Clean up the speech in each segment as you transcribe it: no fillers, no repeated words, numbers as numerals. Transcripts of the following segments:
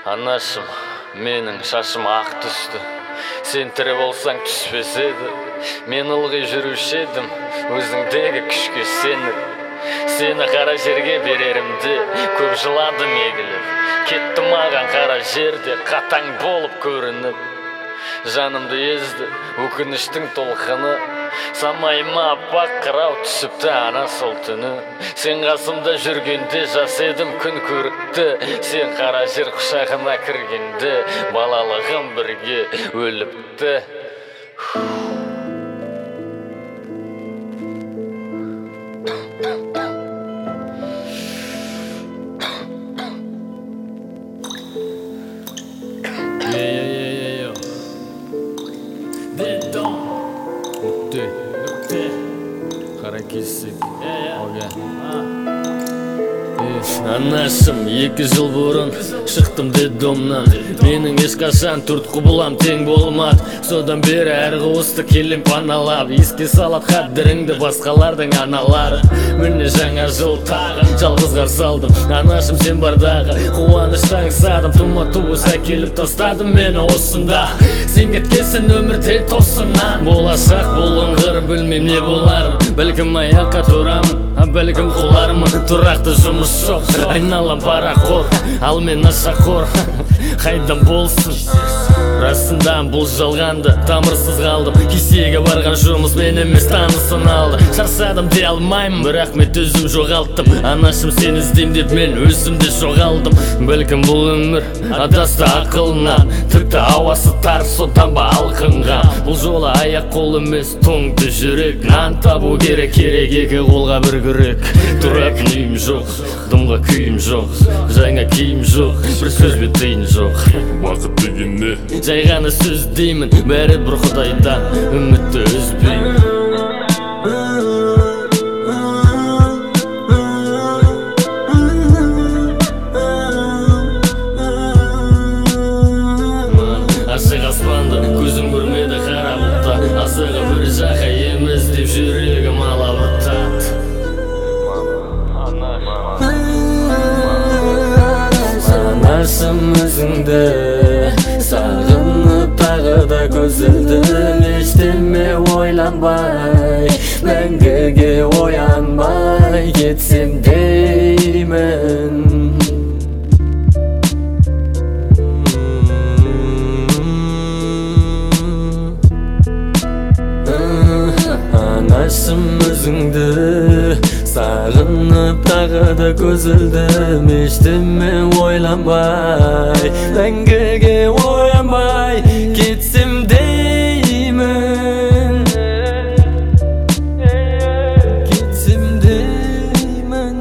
Анашым, менің шашым ақ түсті. Сен тірі болсаң түспес еді. Мен ылғи жүруші едім, өзіңдегі күшке сеніп. Сені қара жерге берерімде көп жыладым егіліп. Кетті маған қара жерде қатаң болып көрініп. Жанымды езді өкініштің толқыны, самайыма аппақ қырау түсіпті ана сол түні. Сен қасымда жүргенде жас едім күн көрікті. Сен қара жер құшағына кіргенде балалығым бірге өліпті. Қара кесік Анашым, 2 жыл бұрын шықтым детдомнан. Менің ешқашан төрт құбылам тең болмады. Содан бері әр қуысты келем паналап, еске салат қадіріңді басқалардың аналары. Міне жаңа жыл тағы жалғыз қарсы алдым. Анашым, сен бардағы қуаныштан аңсадым. Тума-туыс әкеліп тастадым мені осында. Сен кеткесін өмірде тосыннан. Болашақ болыңғыр білмем не боларым. Бәлкім аяққа тұрамын, бәлкім құлармын. Тұрақты жұмыс жоқ, айналам парақор, ал мен нашақор. Қайдан болсын, расында бұл жалғанды, тамырсыз қалдым. Кесеге барған жұмыс мен емес танысын алды. Шаршадым де алмаймын, бірақ мен өзім жоғалттым. Анашым, сен іздем деп мен өзімде жоғалдым. Бәлкім бұл өмір адасты ақылынан, тіпті ауасы тар, содан ба алқынған. Бұл жолы аяқ қол емес тоңды жүрек. Нан табу керек, екі қолға бір күрек. Тұратын үйім жоқ, дымға күйім жоқ, жаңа киім жоқ, бір сөзбе тиын жоқ. Уақыт деген не? Жай ғана сөз деймін, бәрі бір Құдайдан, үмітті үзбеймін. Ашық аспанды көзім көрмеді қара бұлтта, асығы бір жаққа емес деп жүрегім алабұртады. Анашым, өзіңді сағынып тағы да көз ілдім. Ештеме ойланбай, мәңгіге оянбай кетсем деймін. Анашым, өзіңді сағынып тағы да көз ілдім. Ештеме ойланбай, мәңгіге оянбай кетсем деймін. Кетсем деймін.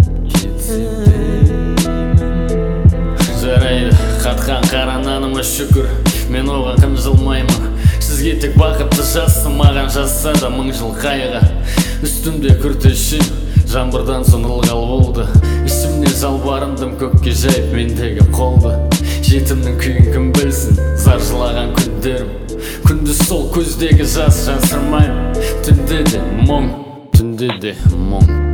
Жарайды, қатқан қара наныма шүкір, мен оған қынжылмаймын. Сізге тек бақытты жазсын, маған жазса да 1000 жыл қайғы. Үстімде күртешім, жаңбырдан соң ылғал болды. Ішімнен жалбарындым көкке жайып мендегі қолды. Жетімнің күйін кім білсін, зар жылаған күндерім. Күндіз сол көздегі жас жасырмаймын. Түнде де мұң, түнде де мұң.